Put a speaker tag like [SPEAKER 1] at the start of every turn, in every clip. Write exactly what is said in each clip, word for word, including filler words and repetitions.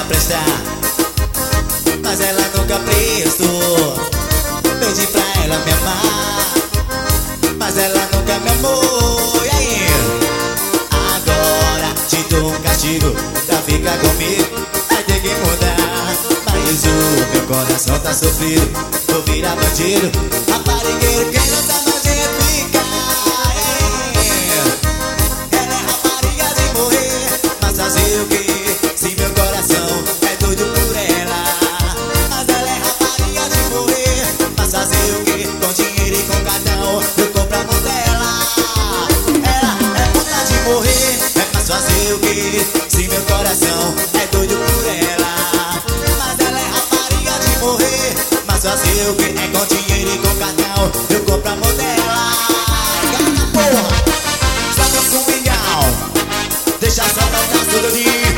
[SPEAKER 1] ela prestar, mas ela nunca prestou. Pedi pra ela me amar, mas ela nunca me amou. E aí? Agora te dou um castigo pra ficar comigo, vai ter que mudar. Mas o meu coração tá sofrido, vou virar bandido, raparigueiro, quem não tá mais é ficar. Ela é rapariga de morrer, mas fazer o que se meu coração é doido por ela? Mas ela é rapariga de morrer, mas fazer o que? Com dinheiro e com cartão eu compro a mão dela. Ela é puta de morrer, é mais fazer o que se meu coração é doido por ela? Mas ela é rapariga de morrer, mas fazer o que? É com dinheiro e com cartão eu compro a mão dela. Gata porra, sabe com um milhão, deixa só no braço do ninho.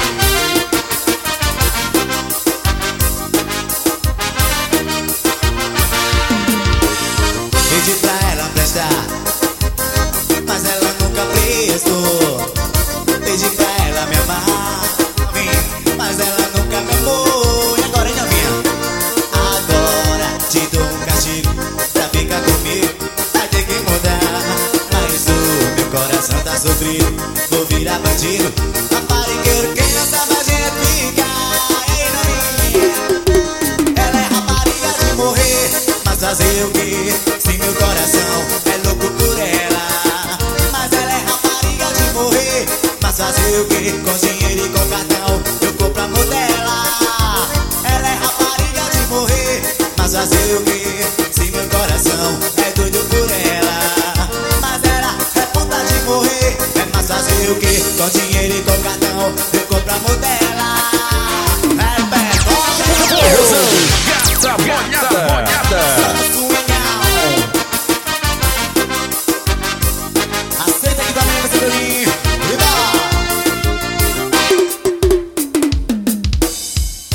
[SPEAKER 1] Pedi pra ela prestar, mas ela nunca prestou. Pedi pra ela me amar, mas ela nunca me amou. E agora, ainda vinha? Agora te dou um castigo pra ficar comigo, vai ter que mudar. Mas o meu coração tá sofrido, vou virar bandido, raparigueiro, quem não tá mais é ficar. Ei, novinha, ela é rapariga de morrer, mas fazer o que se meu coração é louco por ela? Mas ela é rapariga de morrer, mas fazer o que? Com dinheiro e com cartão eu compro a mão dela. Ela é rapariga de morrer, mas fazer o que se meu coração é doido por ela? Mas ela é puta de morrer, é mais fazer o que? Com dinheiro e com